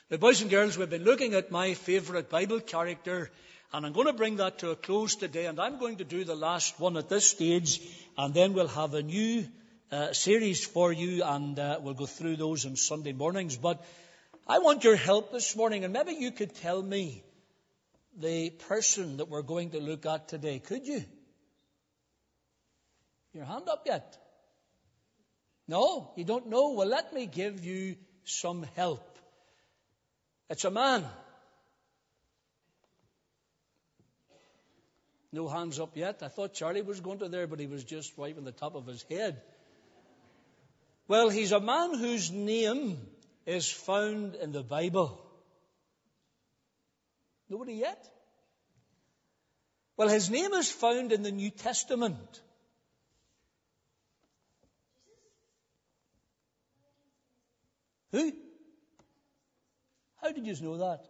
Now, boys and girls, we've been looking at my favourite Bible character, and I'm going to bring that to a close today, and I'm going to do the last one at this stage, and then we'll have a new series for you, and we'll go through those on Sunday mornings. But I want your help this morning, and maybe you could tell me the person that we're going to look at today. Could you? Your hand up yet? No, you don't know? Well, let me give you some help. It's a man. No hands up yet. I thought Charlie was going to there, but he was just wiping the top of his head. Well, he's a man whose name is found in the Bible. Nobody yet? Well, his name is found in the New Testament. Who? How did you know that?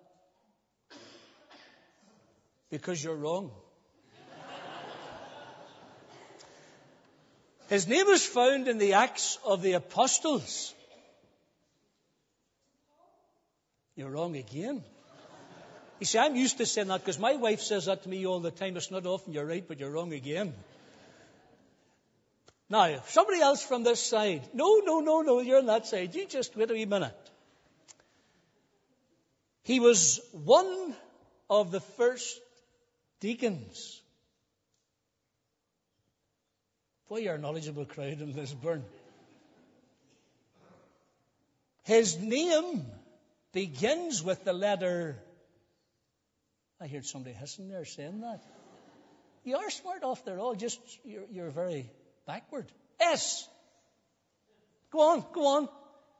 Because you're wrong. His name is found in the Acts of the Apostles. You're wrong again. You see, I'm used to saying that because my wife says that to me all the time. It's not often you're right, but you're wrong again. Now, somebody else from this side. No, you're on that side. You just wait a wee minute. He was one of the first deacons. Boy, you're a knowledgeable crowd in Lisburn. His name begins with the letter... I heard somebody hissing there saying that. You are smart after all, just you're very backward. S. Go on.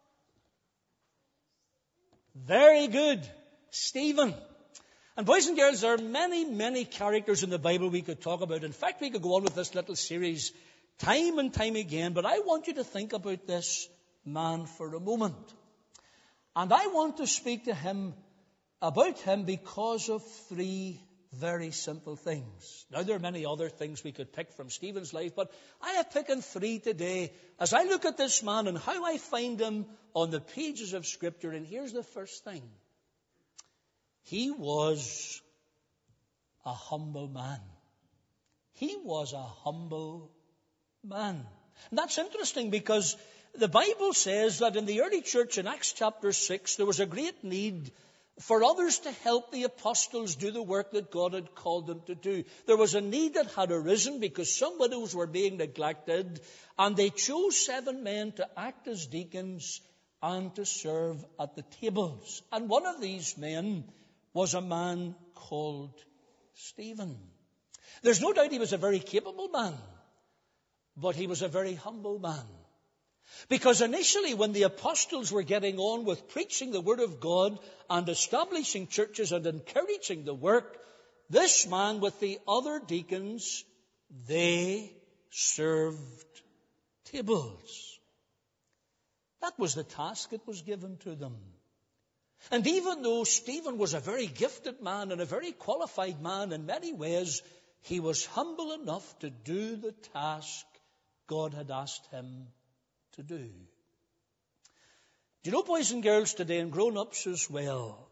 Very good. Stephen. And boys and girls, there are many, many characters in the Bible we could talk about. In fact, we could go on with this little series time and time again, but I want you to think about this man for a moment. And I want to speak about him because of three very simple things. Now, there are many other things we could pick from Stephen's life, but I have picked three today as I look at this man and how I find him on the pages of Scripture. And here's the first thing. He was a humble man. He was a humble man. And that's interesting because the Bible says that in the early church in Acts chapter 6, there was a great need for others to help the apostles do the work that God had called them to do. There was a need that had arisen because some widows were being neglected, and they chose 7 men to act as deacons and to serve at the tables. And one of these men was a man called Stephen. There's no doubt he was a very capable man, but he was a very humble man. Because initially when the apostles were getting on with preaching the Word of God and establishing churches and encouraging the work, this man with the other deacons, they served tables. That was the task that was given to them. And even though Stephen was a very gifted man and a very qualified man in many ways, he was humble enough to do the task God had asked him to do. Do you know, boys and girls today, and grown-ups as well,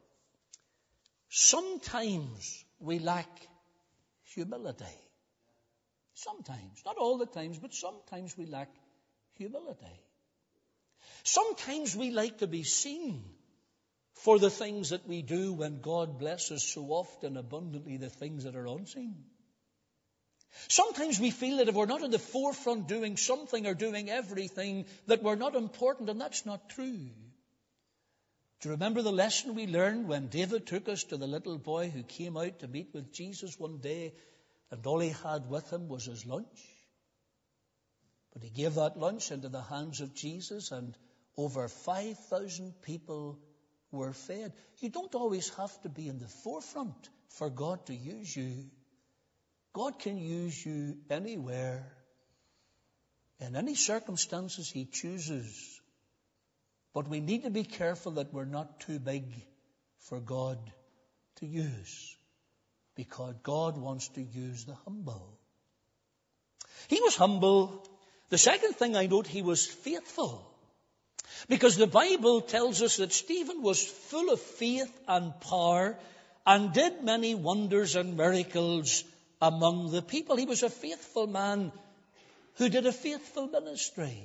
sometimes we lack humility. Sometimes, not all the times, but sometimes we lack humility. Sometimes we like to be seen for the things that we do when God blesses so often abundantly the things that are unseen. Sometimes we feel that if we're not in the forefront doing something or doing everything, that we're not important, and that's not true. Do you remember the lesson we learned when David took us to the little boy who came out to meet with Jesus one day, and all he had with him was his lunch? But he gave that lunch into the hands of Jesus, and over 5,000 people were fed. You don't always have to be in the forefront for God to use you. God can use you anywhere, in any circumstances He chooses. But we need to be careful that we're not too big for God to use, because God wants to use the humble. He was humble. The second thing I note, he was faithful. Because the Bible tells us that Stephen was full of faith and power and did many wonders and miracles among the people. He was a faithful man who did a faithful ministry.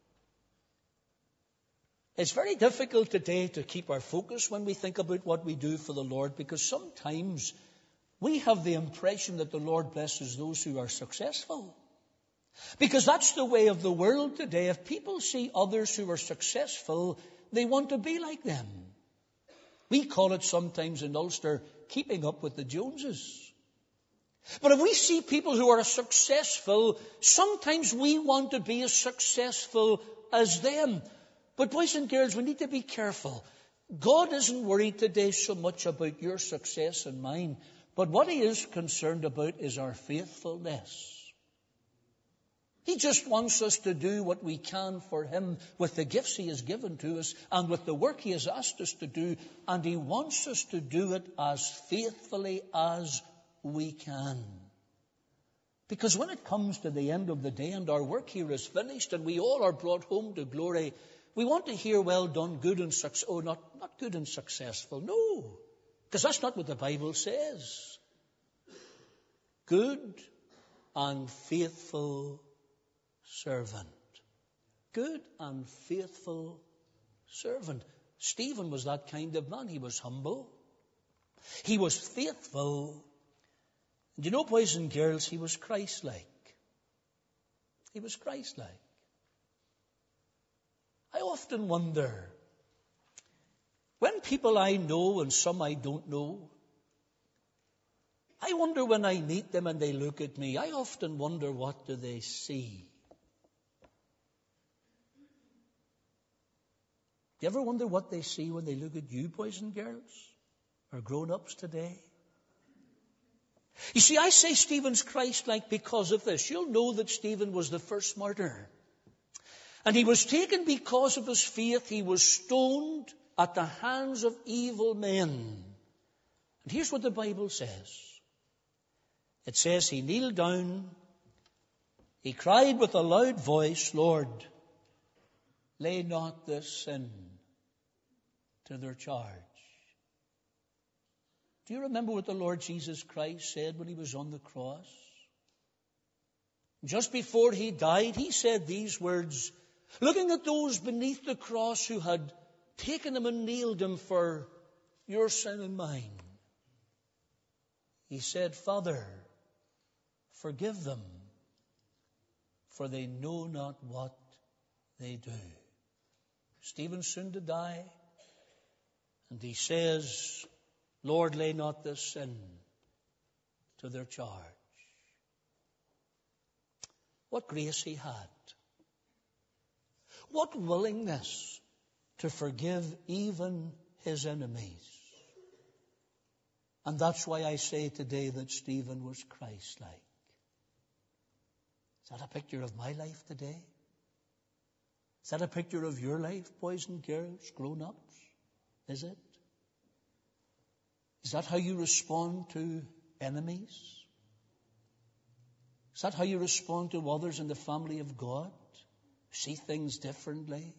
It's very difficult today to keep our focus when we think about what we do for the Lord, because sometimes we have the impression that the Lord blesses those who are successful. Because that's the way of the world today. If people see others who are successful, they want to be like them. We call it sometimes in Ulster keeping up with the Joneses. But if we see people who are successful, sometimes we want to be as successful as them. But boys and girls, we need to be careful. God isn't worried today so much about your success and mine, but what He is concerned about is our faithfulness. He just wants us to do what we can for Him with the gifts He has given to us and with the work He has asked us to do, and He wants us to do it as faithfully as we can. Because when it comes to the end of the day and our work here is finished and we all are brought home to glory, we want to hear, well done, good and successful. Oh, not good and successful. No, because that's not what the Bible says. Good and faithful servant. Good and faithful servant. Stephen was that kind of man. He was humble. He was faithful. And you know, boys and girls, he was Christ-like. He was Christ-like. I often wonder, when people I know and some I don't know, I wonder when I meet them and they look at me, I often wonder, what do they see? Do you ever wonder what they see when they look at you, boys and girls, or grown-ups today? You see, I say Stephen's Christ-like because of this. You'll know that Stephen was the first martyr. And he was taken because of his faith. He was stoned at the hands of evil men. And here's what the Bible says. It says he kneeled down. He cried with a loud voice, Lord, lay not this sin to their charge. Do you remember what the Lord Jesus Christ said when He was on the cross? Just before He died, He said these words, looking at those beneath the cross who had taken Him and nailed Him for your sin and mine. He said, Father, forgive them, for they know not what they do. Stephen's soon to die, and he says, Lord, lay not this sin to their charge. What grace he had. What willingness to forgive even his enemies. And that's why I say today that Stephen was Christ-like. Is that a picture of my life today? Is that a picture of your life, boys and girls, grown-ups? Is it? Is that how you respond to enemies? Is that how you respond to others in the family of God? See things differently?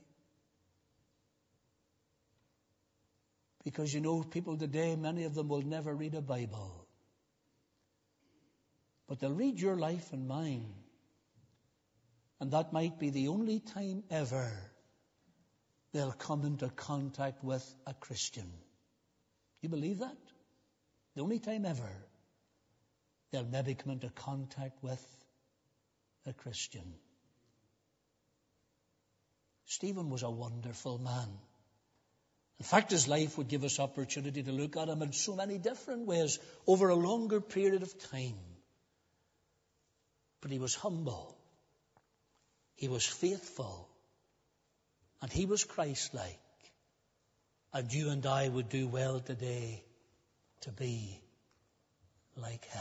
Because you know, people today, many of them will never read a Bible. But they'll read your life and mine. And that might be the only time ever they'll come into contact with a Christian. You believe that? The only time ever they'll maybe come into contact with a Christian. Stephen was a wonderful man. In fact, his life would give us opportunity to look at him in so many different ways over a longer period of time. But he was humble. He was faithful. And he was Christ-like. And you and I would do well today to be like him.